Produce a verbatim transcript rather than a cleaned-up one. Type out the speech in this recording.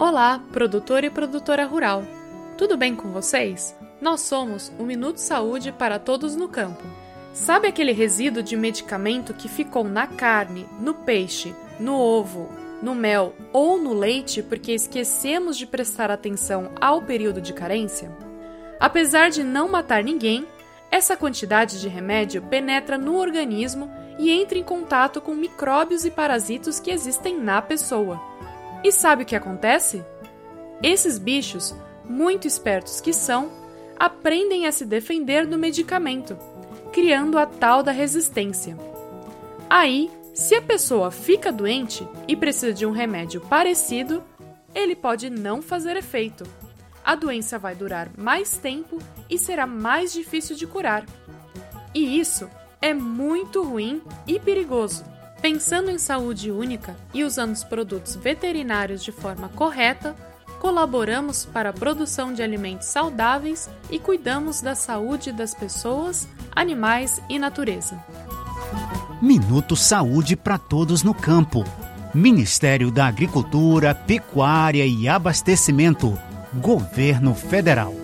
Olá, produtor e produtora rural. Tudo bem com vocês? Nós somos o Minuto Saúde para Todos no Campo. Sabe aquele resíduo de medicamento que ficou na carne, no peixe, no ovo, no mel ou no leite porque esquecemos de prestar atenção ao período de carência? Apesar de não matar ninguém, essa quantidade de remédio penetra no organismo e entra em contato com micróbios e parasitos que existem na pessoa. E sabe o que acontece? Esses bichos, muito espertos que são, aprendem a se defender do medicamento, criando a tal da resistência. Aí, se a pessoa fica doente e precisa de um remédio parecido, ele pode não fazer efeito. A doença vai durar mais tempo e será mais difícil de curar. E isso é muito ruim e perigoso. Pensando em saúde única e usando os produtos veterinários de forma correta, colaboramos para a produção de alimentos saudáveis e cuidamos da saúde das pessoas, animais e natureza. Minuto Saúde para Todos no Campo. Ministério da Agricultura, Pecuária e Abastecimento. Governo Federal.